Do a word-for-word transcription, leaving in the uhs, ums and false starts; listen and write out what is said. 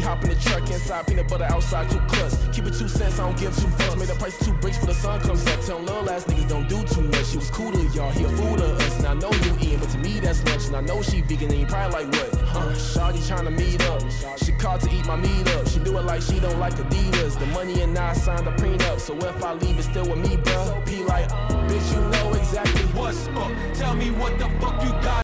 hop in the truck inside, peanut butter outside, two clutch. Keep it two cents, I don't give two fucks. Made the price two bricks for the sun comes up. Tell little ass niggas don't do too much. She was cool to y'all, he a fool to us. And I know you eating, but to me that's lunch. And I know she vegan, and you probably like what? Huh? Shawty tryna meet up. She called to eat my meat up. She do it like she don't like Adidas. The money and I signed a prenup. So if I leave, it's still with me, bruh. P like, bitch, you know exactly what's up. Tell me what the fuck you got.